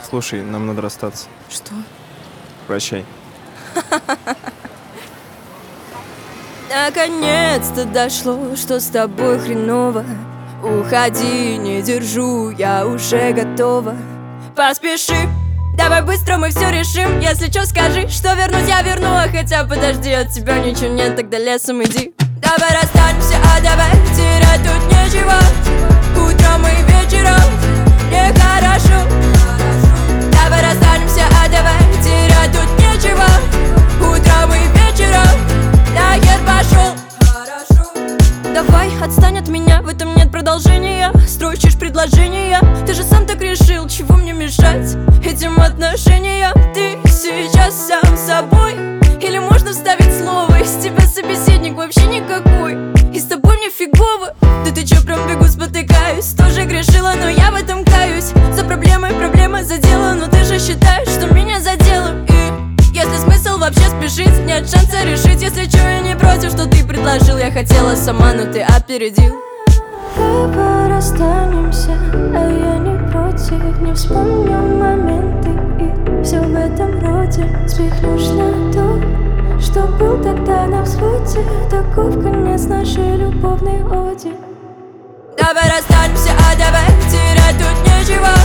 Слушай, нам надо расстаться. Что? Прощай. Наконец-то дошло, что с тобой хреново. Уходи, не держу, я уже готова. Поспеши, давай быстро мы все решим. Если что, скажи, что вернуть я верну. А хотя подожди, от тебя ничего нет, тогда лесом иди. Давай расстанемся, а давай терять тут нечего. Утром и вечером нехорошо. Давай расстанемся, а давай терять тут нечего. Утром и вечером нахер пошел. Давай, отстань от меня, в этом нет продолжения. Строчишь предложения, ты же сам так решил. Чего мне мешать этим отношениям? Ты сейчас сам собой? Или можно вставить слово? Из тебя собеседник вообще никакой. И с тобой мне фигово. Да ты чё, прям бегу, спотыкаюсь. Тоже грешила, но я в этом каюсь. За проблемой проблема задела. Но ты же считаешь, что меня задело. И если смысл вообще спешить, нет шанса решить. Если чё, я не против, что ты предложил. Я хотела сама, но ты опередил. Давай расстанемся, а я не против. Не вспомню моменты и все в этом роде. Спихнешь на то, что был тогда на взводе. Таков конец нашей любовной оде. Давай расстанемся, а давай терять тут нечего.